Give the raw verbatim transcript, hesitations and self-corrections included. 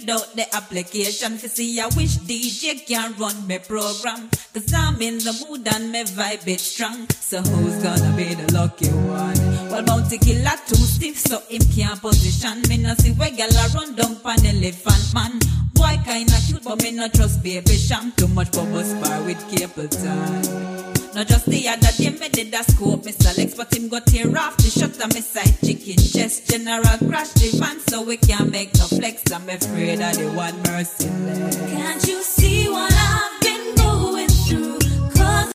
filled out the application to see I wish D J can run my program. Cause I'm in the mood and my vibe is strong. So who's gonna be the lucky one? Well, Bounty Killer too stiff so him can't position. Me no see where gyal run down pan elephant man. Boy kinda cute but me no trust baby sham. Too much bubble spar with Capleton. Not just the other day me did a scope Mister Lex, but him got tear off the shot of me side chicken chest. General crash the van so we can't make no flex. I'm afraid of the one mercy less. Can't you see what I'm